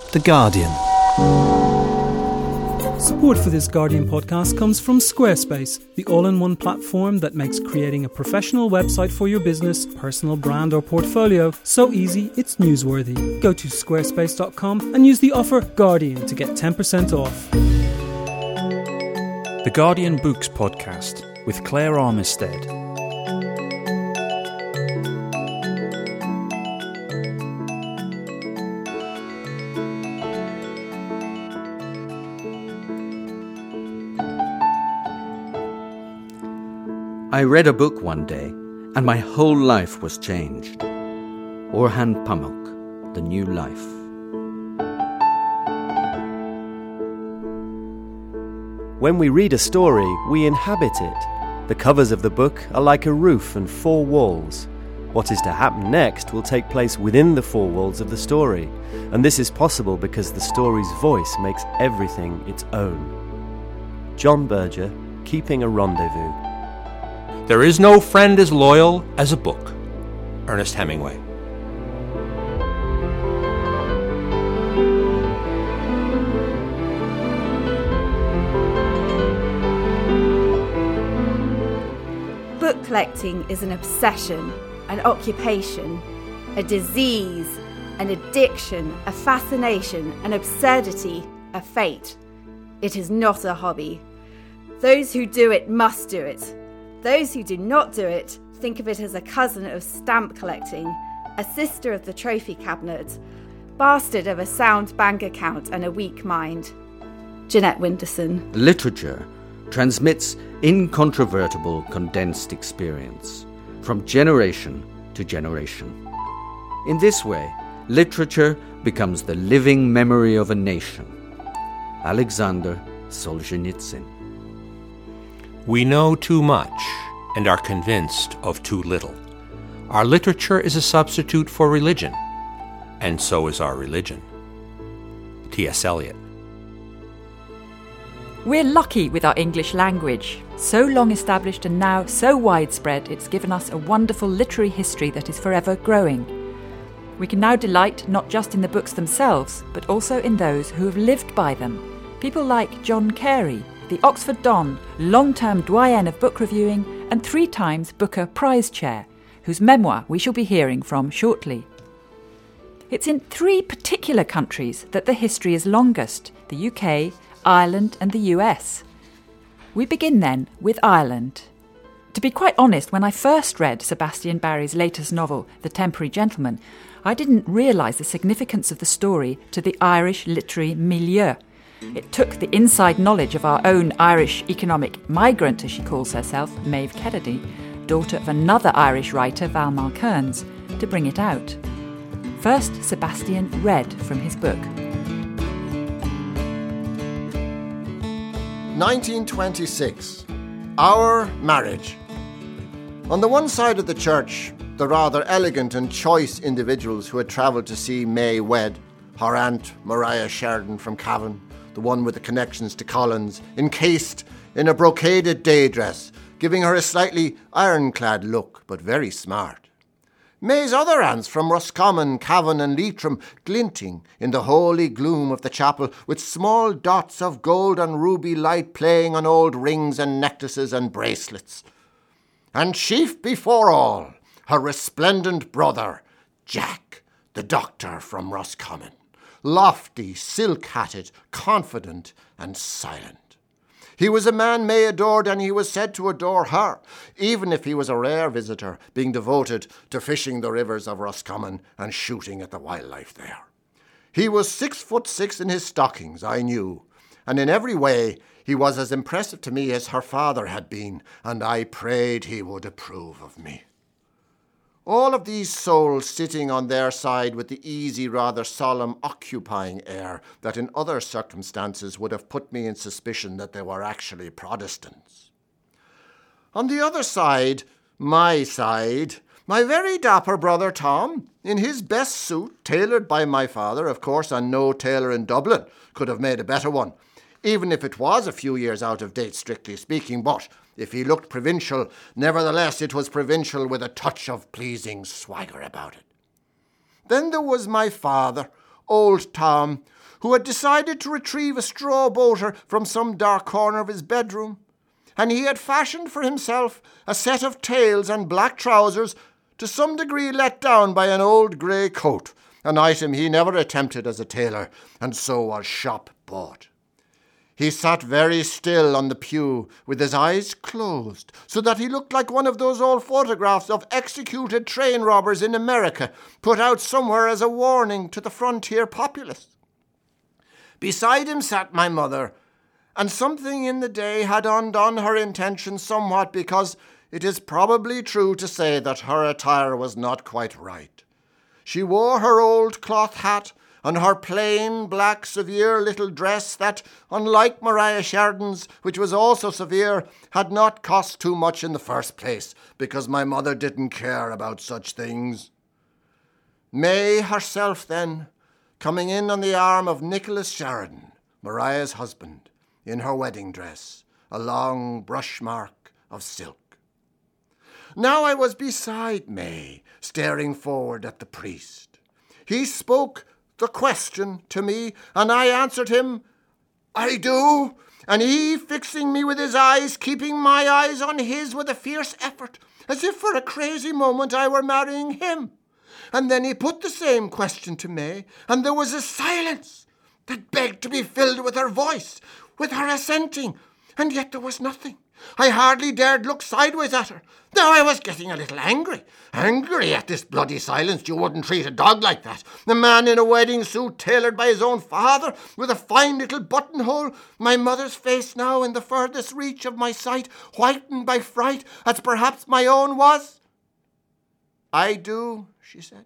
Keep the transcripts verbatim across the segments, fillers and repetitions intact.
The Guardian. Support for this Guardian podcast comes from Squarespace, the all-in-one platform that makes creating a professional website for your business, personal brand or portfolio so easy it's newsworthy. Go to squarespace dot com and use the offer Guardian to get ten percent off. The Guardian Books Podcast with Claire Armistead. I read a book one day, and my whole life was changed. Orhan Pamuk, The New Life. When we read a story, we inhabit it. The covers of the book are like a roof and four walls. What is to happen next will take place within the four walls of the story, and this is possible because the story's voice makes everything its own. John Berger, Keeping a Rendezvous. There is no friend as loyal as a book. Ernest Hemingway. Book collecting is an obsession, an occupation, a disease, an addiction, a fascination, an absurdity, a fate. It is not a hobby. Those who do it must do it. Those who do not do it think of it as a cousin of stamp collecting, a sister of the trophy cabinet, bastard of a sound bank account and a weak mind. Jeanette Winterson. Literature transmits incontrovertible condensed experience from generation to generation. In this way, literature becomes the living memory of a nation. Alexander Solzhenitsyn. We know too much and are convinced of too little. Our literature is a substitute for religion, and so is our religion. T S Eliot. We're lucky with our English language. So long established and now so widespread, it's given us a wonderful literary history that is forever growing. We can now delight not just in the books themselves, but also in those who have lived by them. People like John Carey, the Oxford Don, long-term doyen of book reviewing and three times Booker Prize Chair, whose memoir we shall be hearing from shortly. It's in three particular countries that the history is longest: the U K, Ireland and the U S. We begin then with Ireland. To be quite honest, when I first read Sebastian Barry's latest novel, The Temporary Gentleman, I didn't realise the significance of the story to the Irish literary milieu. It took the inside knowledge of our own Irish economic migrant, as she calls herself, Maeve Kennedy, daughter of another Irish writer, Val Kearns, to bring it out. First, Sebastian read from his book. nineteen twenty-six. Our marriage. On the one side of the church, the rather elegant and choice individuals who had travelled to see May wed, her aunt Maria Sheridan from Cavan, the one with the connections to Collins, encased in a brocaded day dress, giving her a slightly ironclad look, but very smart. May's other aunts from Roscommon, Cavan and Leitrim, glinting in the holy gloom of the chapel, with small dots of gold and ruby light playing on old rings and necklaces and bracelets. And chief before all, her resplendent brother, Jack, the doctor from Roscommon. Lofty, silk-hatted, confident and silent. He was a man May adored, and he was said to adore her, even if he was a rare visitor, being devoted to fishing the rivers of Roscommon and shooting at the wildlife there. He was six foot six in his stockings, I knew, and in every way he was as impressive to me as her father had been, and I prayed he would approve of me. All of these souls sitting on their side with the easy, rather solemn, occupying air that in other circumstances would have put me in suspicion that they were actually Protestants. On the other side, my side, my very dapper brother Tom, in his best suit, tailored by my father, of course, and no tailor in Dublin could have made a better one, even if it was a few years out of date, strictly speaking, but if he looked provincial, nevertheless it was provincial with a touch of pleasing swagger about it. Then there was my father, old Tom, who had decided to retrieve a straw boater from some dark corner of his bedroom, and he had fashioned for himself a set of tails and black trousers to some degree let down by an old grey coat, an item he never attempted as a tailor, and so was shop bought. He sat very still on the pew with his eyes closed, so that he looked like one of those old photographs of executed train robbers in America, put out somewhere as a warning to the frontier populace. Beside him sat my mother, and something in the day had undone her intentions somewhat, because it is probably true to say that her attire was not quite right. She wore her old cloth hat and her plain, black, severe little dress that, unlike Maria Sheridan's, which was also severe, had not cost too much in the first place, because my mother didn't care about such things. May herself, then, coming in on the arm of Nicholas Sheridan, Maria's husband, in her wedding dress, a long brush mark of silk. Now I was beside May, staring forward at the priest. He spoke the question to me, and I answered him, "I do," and he, fixing me with his eyes, keeping my eyes on his with a fierce effort, as if for a crazy moment I were marrying him. And then he put the same question to May, and there was a silence that begged to be filled with her voice, with her assenting, and yet there was nothing. I hardly dared look sideways at her. Now I was getting a little angry. Angry at this bloody silence. You wouldn't treat a dog like that. The man in a wedding suit tailored by his own father, with a fine little buttonhole. My mother's face now in the furthest reach of my sight, whitened by fright, as perhaps my own was. "I do," she said.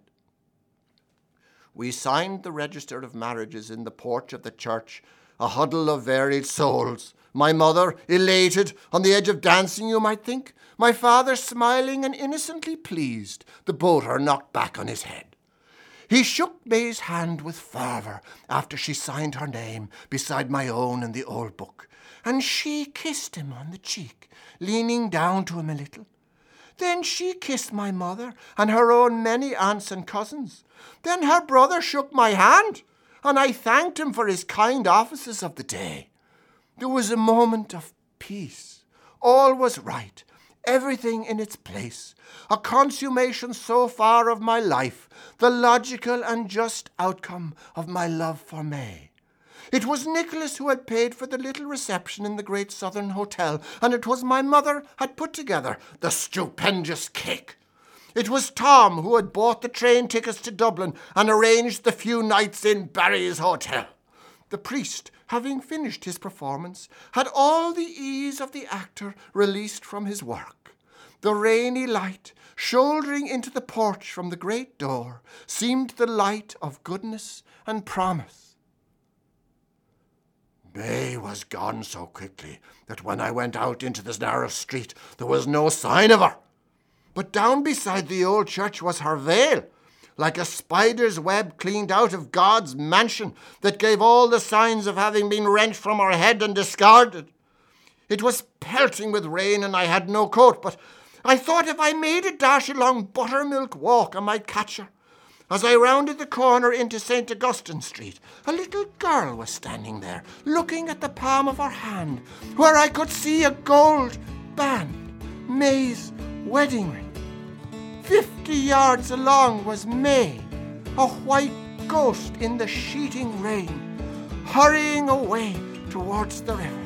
We signed the register of marriages in the porch of the church, a huddle of varied souls. My mother, elated, on the edge of dancing, you might think. My father, smiling and innocently pleased, the boater knocked back on his head. He shook May's hand with fervour after she signed her name beside my own in the old book, and she kissed him on the cheek, leaning down to him a little. Then she kissed my mother and her own many aunts and cousins. Then her brother shook my hand, and I thanked him for his kind offices of the day. There was a moment of peace. All was right, everything in its place, a consummation so far of my life, the logical and just outcome of my love for May. It was Nicholas who had paid for the little reception in the Great Southern Hotel, and it was my mother had put together the stupendous cake. It was Tom who had bought the train tickets to Dublin and arranged the few nights in Barry's Hotel. The priest, having finished his performance, had all the ease of the actor released from his work. The rainy light, shouldering into the porch from the great door, seemed the light of goodness and promise. May was gone so quickly that when I went out into this narrow street, there was no sign of her. But down beside the old church was her veil, like a spider's web cleaned out of God's mansion that gave all the signs of having been rent from her head and discarded. It was pelting with rain and I had no coat, but I thought if I made a dash along Buttermilk Walk I might catch her. As I rounded the corner into Saint Augustine Street, a little girl was standing there, looking at the palm of her hand, where I could see a gold band, May's wedding ring. Fifty yards along was May, a white ghost in the sheeting rain, hurrying away towards the river.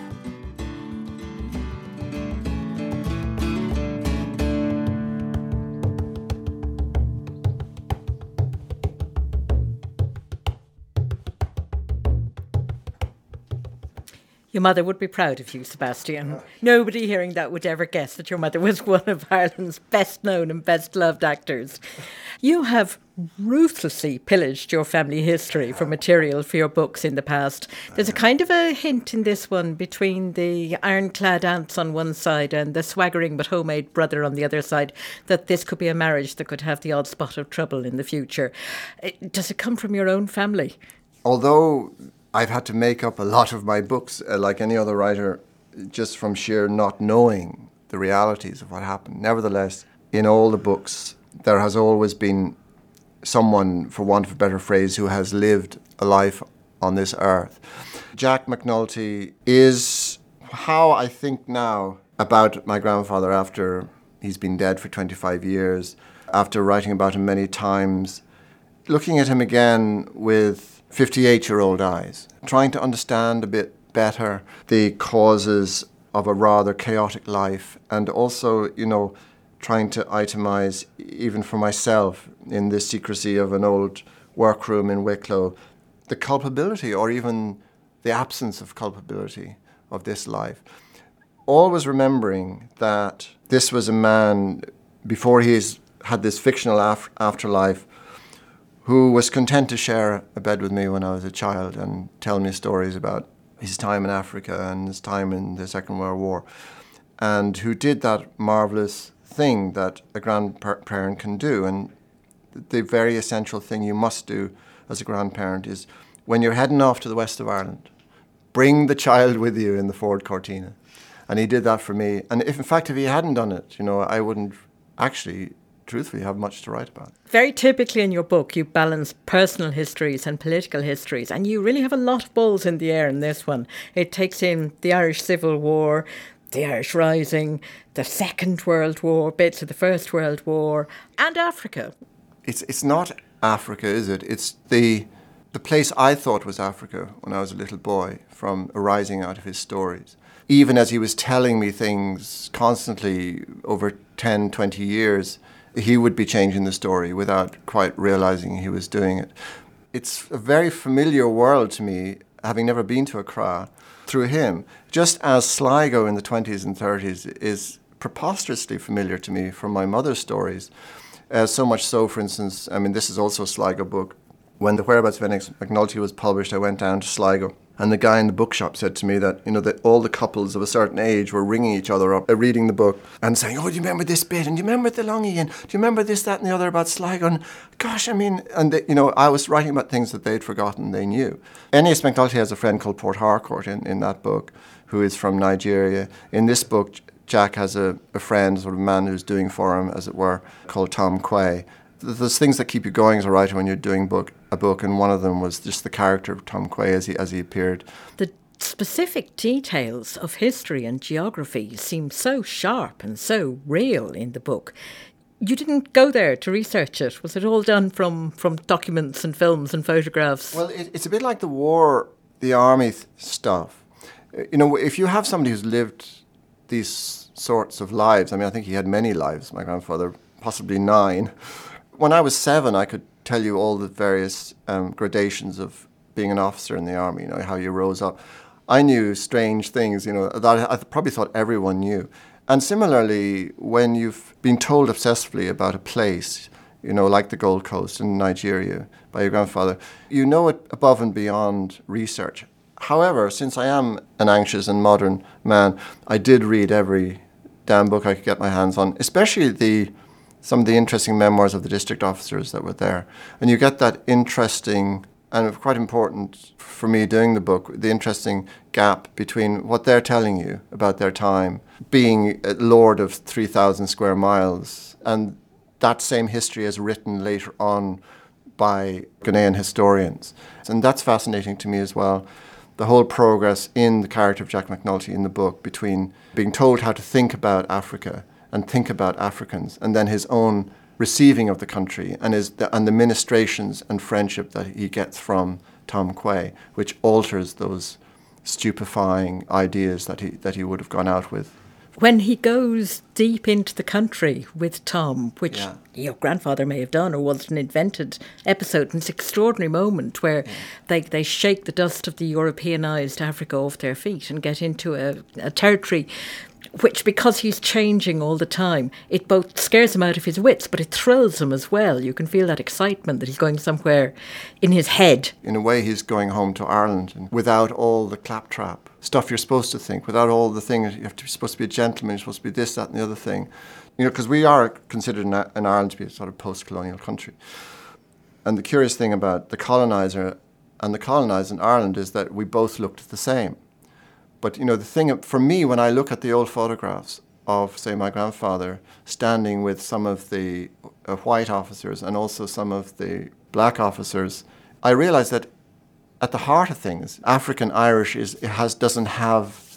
Your mother would be proud of you, Sebastian. Nobody hearing that would ever guess that your mother was one of Ireland's best known and best loved actors. You have ruthlessly pillaged your family history for material for your books in the past. There's a kind of a hint in this one between the ironclad aunts on one side and the swaggering but homemade brother on the other side, that this could be a marriage that could have the odd spot of trouble in the future. Does it come from your own family? Although I've had to make up a lot of my books, uh, like any other writer, just from sheer not knowing the realities of what happened. Nevertheless, in all the books, there has always been someone, for want of a better phrase, who has lived a life on this earth. Jack McNulty is how I think now about my grandfather after he's been dead for twenty-five years, after writing about him many times, looking at him again with fifty-eight-year-old eyes, trying to understand a bit better the causes of a rather chaotic life, and also, you know, trying to itemize, even for myself, in the secrecy of an old workroom in Wicklow, the culpability or even the absence of culpability of this life. Always remembering that this was a man, before he's had this fictional af- afterlife, who was content to share a bed with me when I was a child and tell me stories about his time in Africa and his time in the Second World War, and who did that marvellous thing that a grandparent can do. And the very essential thing you must do as a grandparent is, when you're heading off to the west of Ireland, bring the child with you in the Ford Cortina. And he did that for me. And if, in fact, if he hadn't done it, you know, I wouldn't actually, truthfully, have much to write about. Very typically in your book, you balance personal histories and political histories, and you really have a lot of balls in the air in this one. It takes in the Irish Civil War, the Irish Rising, the Second World War, bits of the First World War, and Africa. It's it's not Africa, is it? It's the the place I thought was Africa when I was a little boy, from arising out of his stories. Even as he was telling me things constantly over ten, twenty years, he would be changing the story without quite realizing he was doing it. It's a very familiar world to me, having never been to Accra, through him. Just as Sligo in the twenties and thirties is preposterously familiar to me from my mother's stories. Uh, so much so, for instance, I mean, this is also a Sligo book. When The Whereabouts of Enoch McNulty was published, I went down to Sligo, and the guy in the bookshop said to me that, you know, that all the couples of a certain age were ringing each other up, uh, reading the book, and saying, oh, do you remember this bit? And do you remember the Longy? And do you remember this, that, and the other about Sligo? And gosh, I mean, and they, you know, I was writing about things that they'd forgotten they knew. Ennius McNulty has a friend called Port Harcourt in, in that book, who is from Nigeria. In this book, Jack has a, a friend, sort of man who's doing for him, as it were, called Tom Quay. There's things that keep you going as a writer when you're doing book a book, and one of them was just the character of Tom Quay as he as he appeared. The specific details of history and geography seem so sharp and so real in the book. You didn't go there to research it. Was it all done from, from documents and films and photographs? Well, it, it's a bit like the war, the army th- stuff. You know, if you have somebody who's lived these sorts of lives, I mean, I think he had many lives, my grandfather, possibly nine. When I was seven, I could tell you all the various um, gradations of being an officer in the army, you know, how you rose up. I knew strange things, you know, that I probably thought everyone knew. And similarly, when you've been told obsessively about a place, you know, like the Gold Coast in Nigeria by your grandfather, you know it above and beyond research. However, since I am an anxious and modern man, I did read every damn book I could get my hands on, especially the some of the interesting memoirs of the district officers that were there. And you get that interesting, and quite important for me doing the book, the interesting gap between what they're telling you about their time, being a lord of three thousand square miles, and that same history is written later on by Ghanaian historians. And that's fascinating to me as well. The whole progress in the character of Jack McNulty in the book between being told how to think about Africa and think about Africans, and then his own receiving of the country and his the, and the ministrations and friendship that he gets from Tom Quay, which alters those stupefying ideas that he that he would have gone out with. When he goes deep into the country with Tom, which yeah. your grandfather may have done, or was an invented episode, and it's an extraordinary moment where yeah. they, they shake the dust of the Europeanised Africa off their feet and get into a, a territory which, because he's changing all the time, it both scares him out of his wits, but it thrills him as well. You can feel that excitement that he's going somewhere in his head. In a way, he's going home to Ireland, and without all the claptrap stuff you're supposed to think, without all the things, you have to, you're supposed to be a gentleman, you're supposed to be this, that, and the other thing. You know, because we are considered in, in Ireland to be a sort of post-colonial country. And the curious thing about the coloniser and the colonised in Ireland is that we both looked the same. But, you know, the thing for me, when I look at the old photographs of, say, my grandfather standing with some of the uh, white officers and also some of the black officers, I realise that at the heart of things, African Irish is it has doesn't have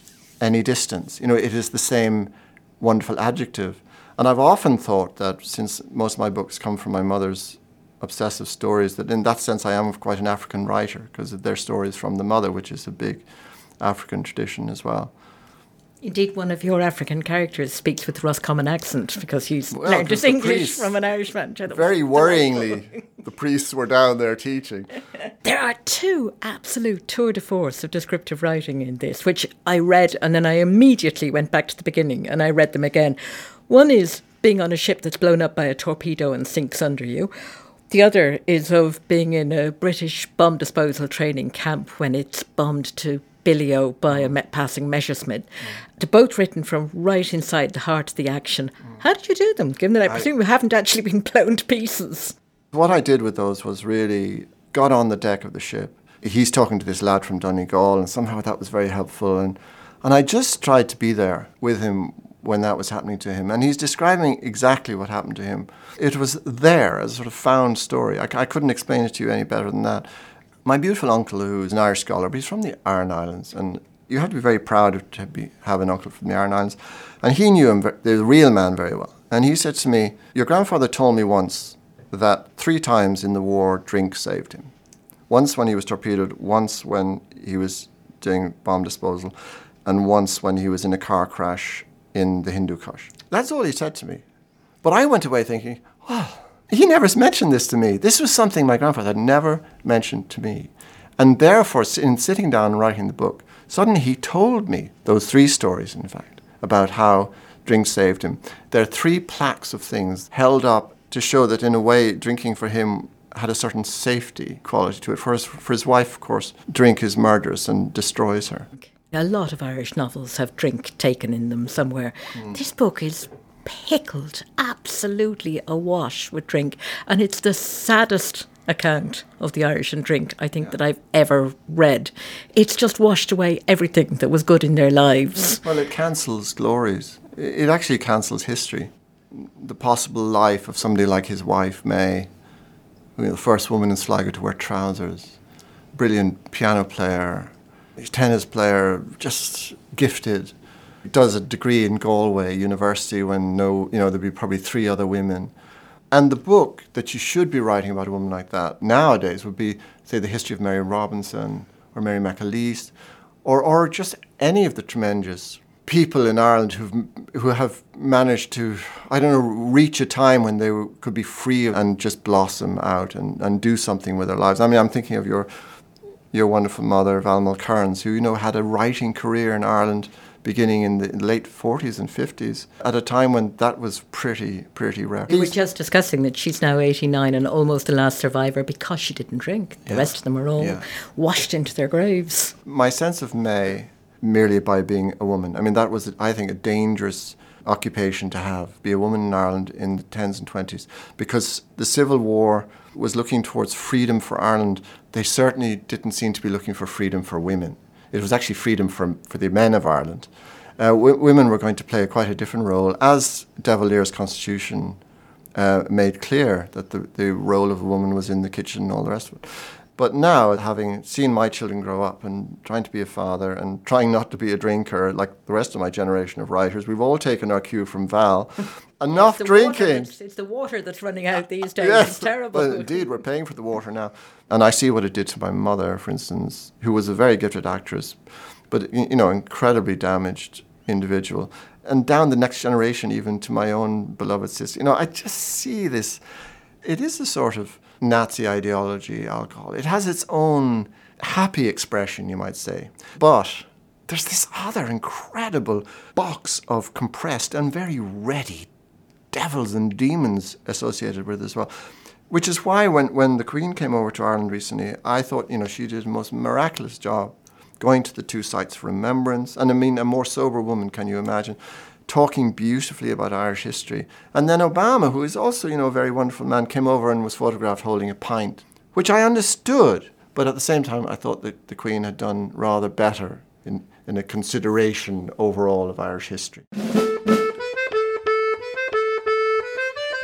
any distance. You know, it is the same wonderful adjective. And I've often thought that since most of my books come from my mother's obsessive stories, that in that sense I am quite an African writer, because they're stories from the mother, which is a big African tradition as well. Indeed, one of your African characters speaks with Roscommon accent because he's Well, learned his English priests. from an Irishman. Very worryingly, the priests were down there teaching. There are two absolute tour de force of descriptive writing in this, which I read and then I immediately went back to the beginning and I read them again. One is being on a ship that's blown up by a torpedo and sinks under you. The other is of being in a British bomb disposal training camp when it's bombed to Billio by a me- passing Messerschmitt. Mm. They're both written from right inside the heart of the action. Mm. How did you do them, given that I, I presume you haven't actually been blown to pieces? What I did with those was really got on the deck of the ship. He's talking to this lad from Donegal, and somehow that was very helpful. And, and I just tried to be there with him when that was happening to him. And he's describing exactly what happened to him. It was there as a sort of found story. I, I couldn't explain it to you any better than that. My beautiful uncle, who's an Irish scholar, but he's from the Aran Islands, and you have to be very proud to be, have an uncle from the Aran Islands. And he knew him, the real man, very well. And he said to me, your grandfather told me once that three times in the war, drink saved him. Once when he was torpedoed, once when he was doing bomb disposal, and once when he was in a car crash in the Hindu Kush. That's all he said to me. But I went away thinking, oh, he never mentioned this to me. This was something my grandfather had never mentioned to me. And therefore, in sitting down and writing the book, suddenly he told me those three stories, in fact, about how drink saved him. There are three plaques of things held up to show that, in a way, drinking for him had a certain safety quality to it. For his, for his wife, of course, drink is murderous and destroys her. A lot of Irish novels have drink taken in them somewhere. Mm. This book is pickled, absolutely awash with drink, and it's the saddest account of the Irish and drink I think yeah. that I've ever read. It's just washed away everything that was good in their lives. Well, it cancels glories. It actually cancels history. The possible life of somebody like his wife, May, you know, the first woman in Sligo to wear trousers, brilliant piano player, tennis player, just gifted. Does a degree in Galway University when no, you know, there'd be probably three other women. And the book that you should be writing about a woman like that nowadays would be, say, the history of Mary Robinson or Mary McAleese, or or just any of the tremendous people in Ireland who've who have managed to, I don't know, reach a time when they could be free and just blossom out and, and do something with their lives. I mean, I'm thinking of your your wonderful mother, Val Mulcairns, who, you know, had a writing career in Ireland beginning in the late forties and fifties, at a time when that was pretty, pretty rare. We were just discussing that she's now eighty-nine and almost the last survivor because she didn't drink. The yeah. rest of them are all yeah. washed into their graves. My sense of May, merely by being a woman, I mean, that was, I think, a dangerous occupation to have, be a woman in Ireland in the tens and twenties, because the Civil War was looking towards freedom for Ireland. They certainly didn't seem to be looking for freedom for women. It was actually freedom for, for the men of Ireland. Uh, w- women were going to play quite a different role, as De Valera's constitution uh, made clear, that the, the role of a woman was in the kitchen and all the rest of it. But now, having seen my children grow up and trying to be a father and trying not to be a drinker like the rest of my generation of writers, we've all taken our cue from Val. Enough it's drinking. It's the water that's running out these days. Yes, it's terrible. Well, indeed, we're paying for the water now. And I see what it did to my mother, for instance, who was a very gifted actress, but, you know, incredibly damaged individual. And down the next generation, even to my own beloved sister. You know, I just see this. It is a sort of Nazi ideology, alcohol. It has its own happy expression, you might say. But there's this other incredible box of compressed and very ready devils and demons associated with it as well. Which is why when, when the Queen came over to Ireland recently, I thought, you know, she did the most miraculous job going to the two sites of remembrance. And I mean, a more sober woman, can you imagine? Talking beautifully about Irish history. And then Obama, who is also, you know, a very wonderful man, came over and was photographed holding a pint, which I understood. But at the same time, I thought that the Queen had done rather better in, in a consideration overall of Irish history.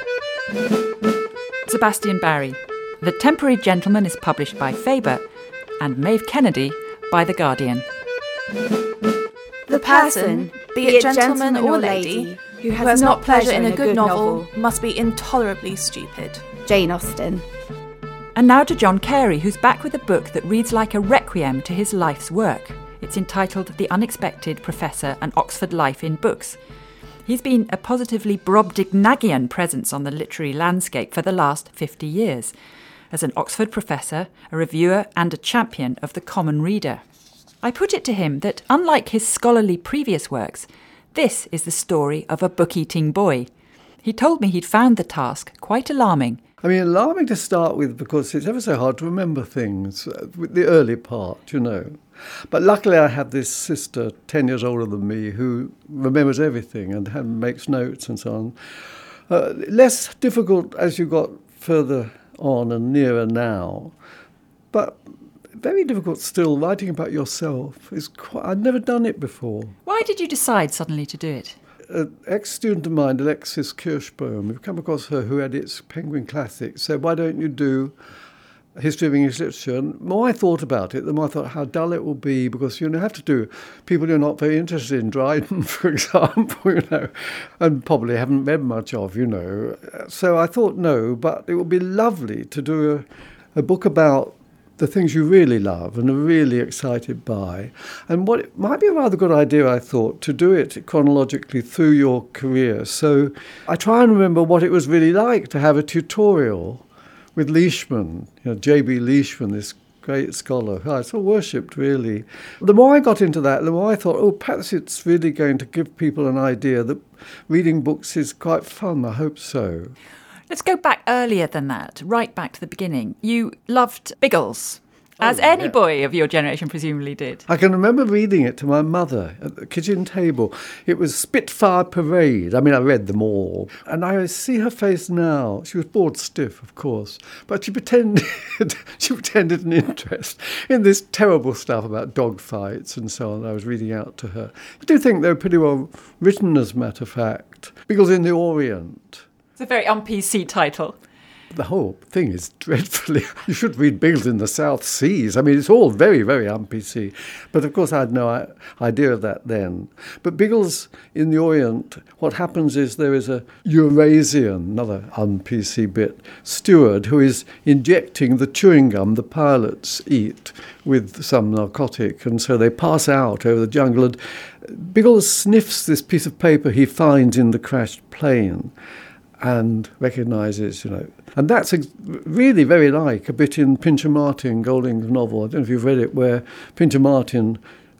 Sebastian Barry. The Temporary Gentleman is published by Faber, and Maeve Kennedy by The Guardian. The person, be it gentleman or lady, who has not pleasure in a good novel, must be intolerably stupid. Jane Austen. And now to John Carey, who's back with a book that reads like a requiem to his life's work. It's entitled The Unexpected Professor and Oxford Life in Books. He's been a positively Brobdingnagian presence on the literary landscape for the last fifty years, as an Oxford professor, a reviewer and a champion of the common reader. I put it to him that, unlike his scholarly previous works, this is the story of a book-eating boy. He told me he'd found the task quite alarming. I mean, alarming to start with because it's ever so hard to remember things, uh, the early part, you know. But luckily I have this sister, ten years older than me, who remembers everything and have, makes notes and so on. Uh, less difficult as you got further on and nearer now, but very difficult still. Writing about yourself is quite, I'd never done it before. Why did you decide suddenly to do it? An ex-student of mine, Alexis Kirschbaum, we've come across her, who edits Penguin Classics, said, why don't you do a history of English literature? And the more I thought about it, the more I thought how dull it will be, because you know, have to do people you're not very interested in, Dryden, for example, you know, and probably haven't read much of, you know. So I thought, no, but it would be lovely to do a, a book about the things you really love and are really excited by. And what it might be a rather good idea, I thought, to do it chronologically through your career. So I try and remember what it was really like to have a tutorial with Leishman, you know, J B Leishman, this great scholar who I so worshipped, really. The more I got into that, the more I thought, oh, perhaps it's really going to give people an idea that reading books is quite fun. I hope so. Let's go back earlier than that, right back to the beginning. You loved Biggles, as oh, any yeah. boy of your generation presumably did. I can remember reading it to my mother at the kitchen table. It was Spitfire Parade. I mean, I read them all. And I see her face now. She was bored stiff, of course, but she pretended she pretended an interest in this terrible stuff about dogfights and so on I was reading out to her. I do think they were pretty well written, as a matter of fact. Biggles in the Orient. It's a very un-P C title. The whole thing is dreadfully... You should read Biggles in the South Seas. I mean, it's all very, very un-P C. But, of course, I had no idea of that then. But Biggles in the Orient, what happens is there is a Eurasian, another un-P C bit, steward who is injecting the chewing gum the pilots eat with some narcotic. And so they pass out over the jungle. And Biggles sniffs this piece of paper he finds in the crashed plane and recognises, you know. And that's a, really very like a bit in Pincher Martin, Golding's novel. I don't know if you've read it, where Pincher Martin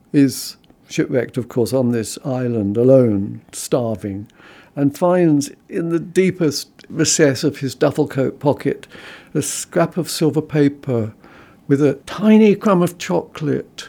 is shipwrecked, of course, on this island, alone, starving, and finds in the deepest recess of his duffel coat pocket a scrap of silver paper with a tiny crumb of chocolate,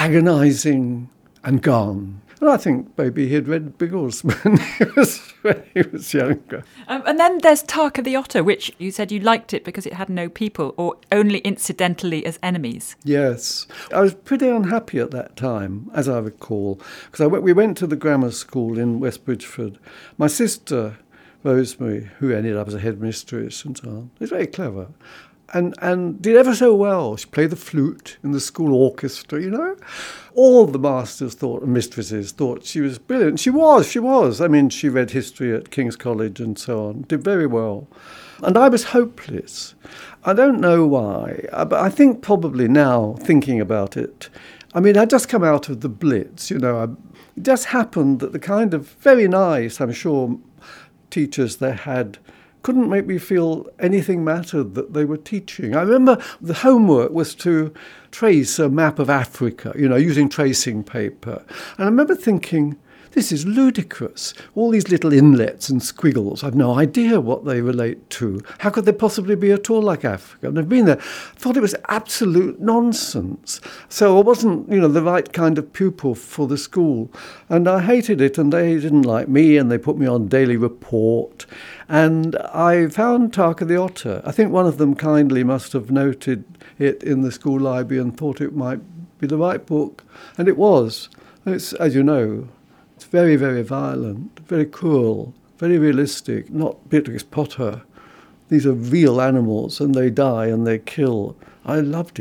agonising and gone. And I think maybe he'd read Biggles when he was, when he was younger. Um, and then there's Tarka the Otter, which you said you liked it because it had no people, or only incidentally as enemies. Yes. I was pretty unhappy at that time, as I recall, because I went, we went to the grammar school in West Bridgford. My sister, Rosemary, who ended up as a headmistress and so on, is very clever. And and did ever so well. She played the flute in the school orchestra, you know. All the masters thought, and mistresses thought she was brilliant. She was, she was. I mean, she read history at King's College and so on, did very well. And I was hopeless. I don't know why, but I think probably now, thinking about it, I mean, I'd just come out of the Blitz, you know. I, it just happened that the kind of very nice, I'm sure, teachers they had couldn't make me feel anything mattered that they were teaching. I remember the homework was to trace a map of Africa, you know, using tracing paper. And I remember thinking, this is ludicrous. All these little inlets and squiggles, I've no idea what they relate to. How could they possibly be at all like Africa? And I've been there. I thought it was absolute nonsense. So I wasn't, you know, the right kind of pupil for the school. And I hated it, and they didn't like me, and they put me on Daily Report. And I found Tarka the Otter. I think one of them kindly must have noted it in the school library and thought it might be the right book. And it was. It's, as you know, it's very, very violent, very cruel, very realistic, not Beatrix Potter. These are real animals, and they die and they kill. I loved it.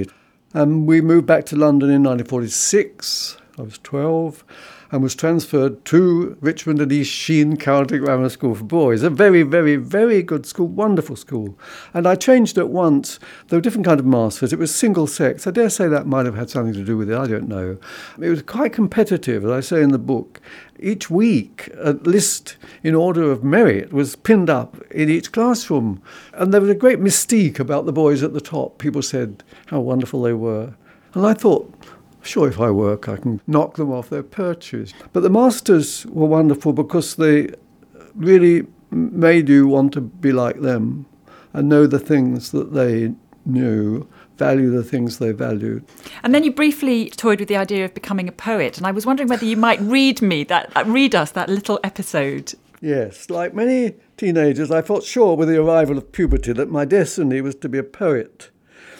And we moved back to London in nineteen forty-six. I was twelve. And was transferred to Richmond and East Sheen County Grammar School for Boys, a very, very, very good school, wonderful school. And I changed at once. There were different kind of masters. It was single sex. I dare say that might have had something to do with it. I don't know. It was quite competitive, as I say in the book. Each week, a list in order of merit was pinned up in each classroom. And there was a great mystique about the boys at the top. People said how wonderful they were. And I thought, sure, if I work, I can knock them off their perches. But the masters were wonderful because they really made you want to be like them and know the things that they knew, value the things they valued. And then you briefly toyed with the idea of becoming a poet, and I was wondering whether you might read me that, uh, read us that little episode. Yes, like many teenagers, I felt sure with the arrival of puberty that my destiny was to be a poet.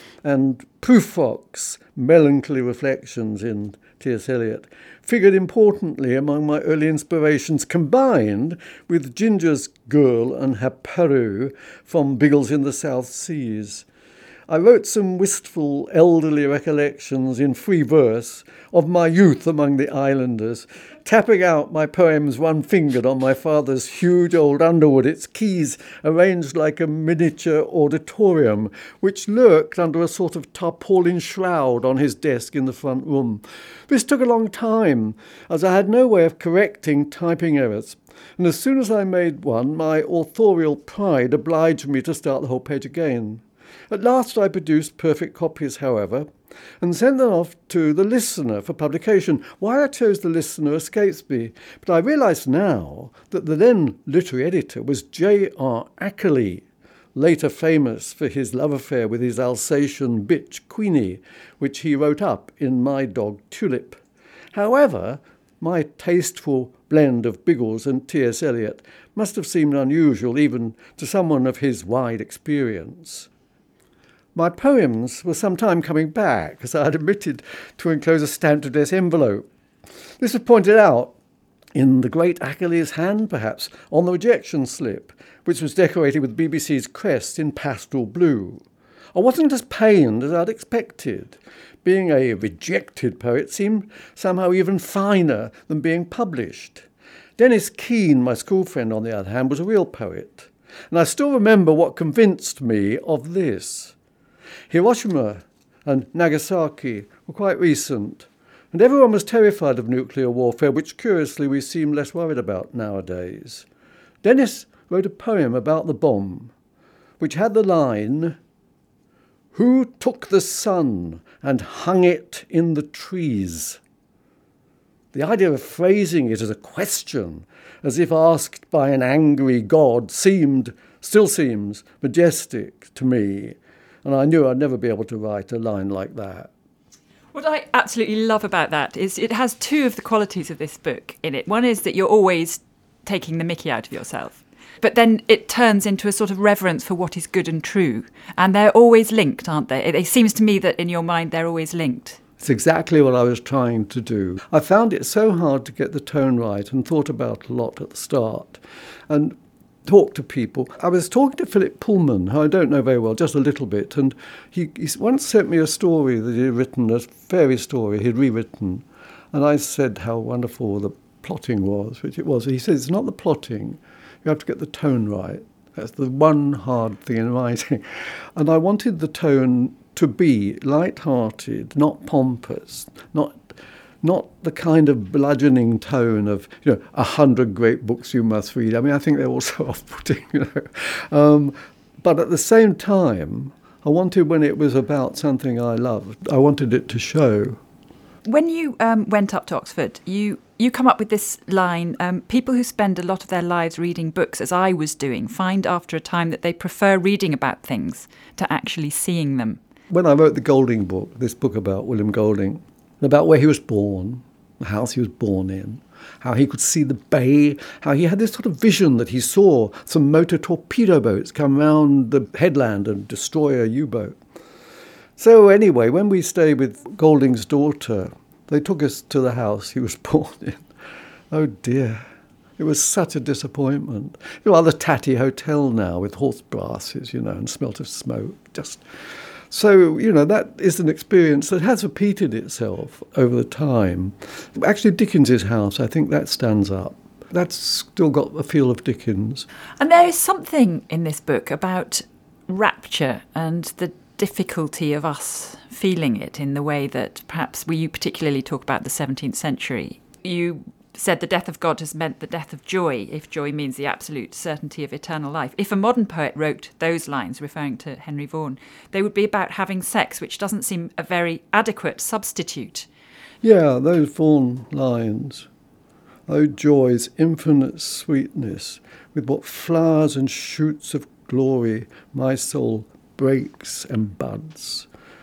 And Prufrock's Melancholy Reflections in T S Eliot figured importantly among my early inspirations, combined with Ginger's Girl and Her Peru from Biggles in the South Seas. I wrote some wistful elderly recollections in free verse of my youth among the islanders, tapping out my poems one-fingered on my father's huge old Underwood, its keys arranged like a miniature auditorium, which lurked under a sort of tarpaulin shroud on his desk in the front room. This took a long time, as I had no way of correcting typing errors. And as soon as I made one, my authorial pride obliged me to start the whole page again. At last I produced perfect copies, however, and sent them off to The Listener for publication. Why I chose The Listener escapes me, but I realise now that the then literary editor was J R Ackerley, later famous for his love affair with his Alsatian bitch Queenie, which he wrote up in My Dog Tulip. However, my tasteful blend of Biggles and T S Eliot must have seemed unusual even to someone of his wide experience. My poems were some time coming back, as I had omitted to enclose a stamped address envelope. This was pointed out in the great Ackerley's hand, perhaps, on the rejection slip, which was decorated with B B C's crest in pastel blue. I wasn't as pained as I'd expected. Being a rejected poet seemed somehow even finer than being published. Dennis Keane, my school friend, on the other hand, was a real poet. And I still remember what convinced me of this. Hiroshima and Nagasaki were quite recent, and everyone was terrified of nuclear warfare, which curiously we seem less worried about nowadays. Dennis wrote a poem about the bomb, which had the line, "Who took the sun and hung it in the trees?" The idea of phrasing it as a question, as if asked by an angry god, seemed, still seems, majestic to me. And I knew I'd never be able to write a line like that. What I absolutely love about that is it has two of the qualities of this book in it. One is that you're always taking the mickey out of yourself. But then it turns into a sort of reverence for what is good and true. And they're always linked, aren't they? It seems to me that in your mind they're always linked. It's exactly what I was trying to do. I found it so hard to get the tone right and thought about a lot at the start. And talk to people. I was talking to Philip Pullman, who I don't know very well, just a little bit, and he, he once sent me a story that he had written, a fairy story he'd rewritten, and I said how wonderful the plotting was, which it was. He said, it's not the plotting, you have to get the tone right. That's the one hard thing in writing. And I wanted the tone to be light-hearted, not pompous, not not the kind of bludgeoning tone of, you know, a hundred great books you must read. I mean, I think they're also off-putting, you know. Um, but at the same time, I wanted, when it was about something I loved, I wanted it to show. When you um, went up to Oxford, you, you come up with this line, um, people who spend a lot of their lives reading books, as I was doing, find after a time that they prefer reading about things to actually seeing them. When I wrote the Golding book, this book about William Golding, about where he was born, the house he was born in, how he could see the bay, how he had this sort of vision that he saw some motor torpedo boats come round the headland and destroy a U-boat. So anyway, when we stayed with Golding's daughter, they took us to the house he was born in. Oh dear, it was such a disappointment. You know, the tatty hotel now with horse brasses, you know, and smelt of smoke. Just So, you know, that is an experience that has repeated itself over the time. Actually, Dickens's house, I think that stands up. That's still got a feel of Dickens. And there is something in this book about rapture and the difficulty of us feeling it in the way that perhaps we you particularly talk about the seventeenth century. You said the death of God has meant the death of joy, if joy means the absolute certainty of eternal life. If a modern poet wrote those lines, referring to Henry Vaughan, they would be about having sex, which doesn't seem a very adequate substitute. Yeah, those Vaughan lines. O joy's infinite sweetness, with what flowers and shoots of glory my soul breaks and buds.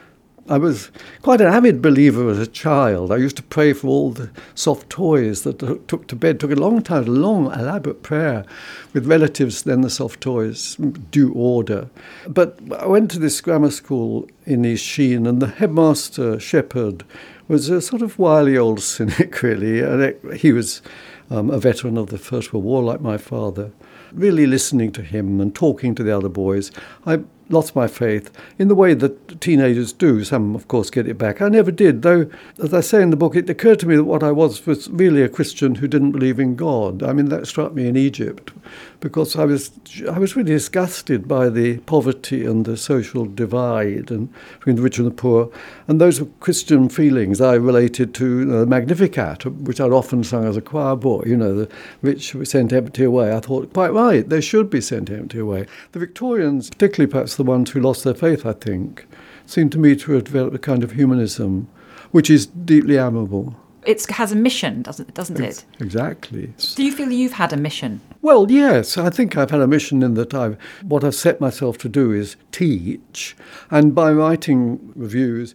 I was quite an avid believer as a child. I used to pray for all the soft toys that I took to bed. It took a long time, a long, elaborate prayer with relatives, then the soft toys, due order. But I went to this grammar school in East Sheen, and the headmaster, Shepherd, was a sort of wily old cynic, really. And he was um, a veteran of the First World War, like my father. Really listening to him and talking to the other boys, I lost my faith in the way that teenagers do. Some, of course, get it back. I never did, though, as I say in the book, it occurred to me that what I was was really a Christian who didn't believe in God. I mean, that struck me in Egypt, because I was I was really disgusted by the poverty and the social divide and between the rich and the poor. And those were Christian feelings I related to, you know, the Magnificat, which I'd often sung as a choir boy. You know, the rich were sent empty away. I thought, quite right, they should be sent empty away. The Victorians, particularly perhaps the ones who lost their faith, I think, seem to me to have developed a kind of humanism which is deeply admirable. It has a mission, doesn't, doesn't it? Exactly. Do you feel you've had a mission? Well, yes, I think I've had a mission in that I've, what I've set myself to do is teach, and by writing reviews,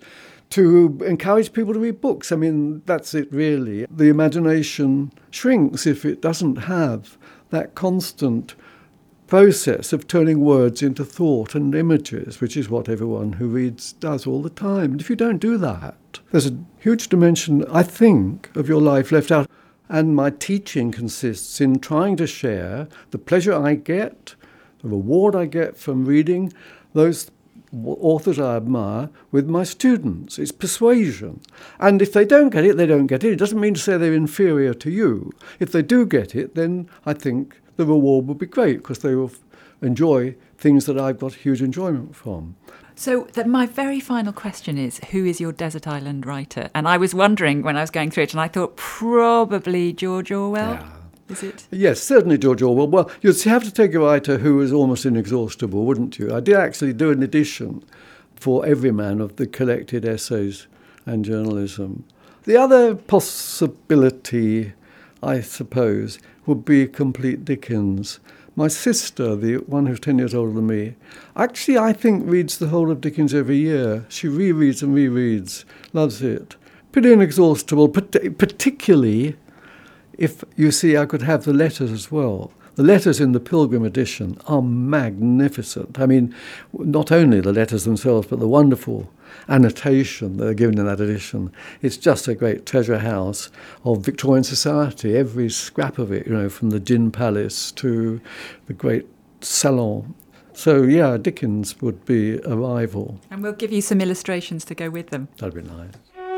to encourage people to read books. I mean, that's it really. The imagination shrinks if it doesn't have that constant process of turning words into thought and images, which is what everyone who reads does all the time. And if you don't do that, there's a huge dimension, I think, of your life left out. And my teaching consists in trying to share the pleasure I get, the reward I get from reading those authors I admire with my students. It's persuasion. And if they don't get it, they don't get it. It doesn't mean to say they're inferior to you. If they do get it, then I think the reward will be great, because they will enjoy things that I've got huge enjoyment from. So that my very final question is, who is your desert island writer? And I was wondering when I was going through it, and I thought probably George Orwell. Yeah. Is it? Yes, certainly George Orwell. Well, you'd have to take a writer who is almost inexhaustible, wouldn't you? I did actually do an edition for Everyman of the collected essays and journalism. The other possibility, I suppose, would be complete Dickens. My sister, the one who's ten years older than me, actually I think reads the whole of Dickens every year. She rereads and rereads, loves it. Pretty inexhaustible, particularly if you see I could have the letters as well. The letters in the Pilgrim edition are magnificent. I mean, not only the letters themselves, but the wonderful annotation that are given in that edition. It's just a great treasure house of Victorian society, every scrap of it, you know, from the Gin Palace to the great salon. So, yeah, Dickens would be a rival. And we'll give you some illustrations to go with them. That'd be nice.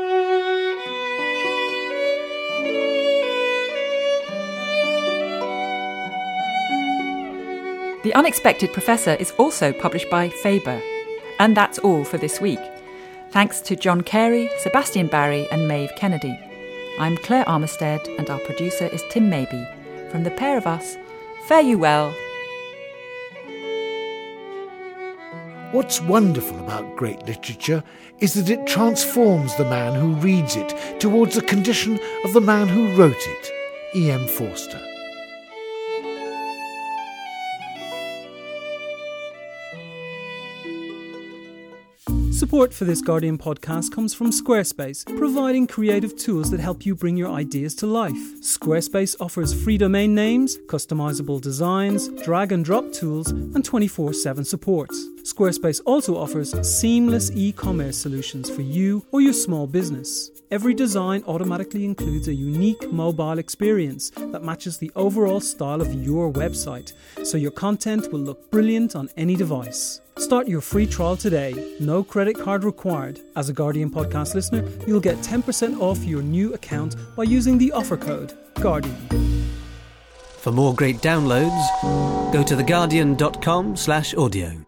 The Unexpected Professor is also published by Faber. And that's all for this week. Thanks to John Carey, Sebastian Barry and Maeve Kennedy. I'm Claire Armistead and our producer is Tim Mabey. From the pair of us, fare you well. What's wonderful about great literature is that it transforms the man who reads it towards the condition of the man who wrote it. E M Forster. Support for this Guardian podcast comes from Squarespace, providing creative tools that help you bring your ideas to life. Squarespace offers free domain names, customizable designs, drag and drop tools, and twenty-four seven support. Squarespace also offers seamless e-commerce solutions for you or your small business. Every design automatically includes a unique mobile experience that matches the overall style of your website, so your content will look brilliant on any device. Start your free trial today. No credit card required. As a Guardian podcast listener, you'll get ten percent off your new account by using the offer code Guardian. For more great downloads, go to theguardian dot com slash audio.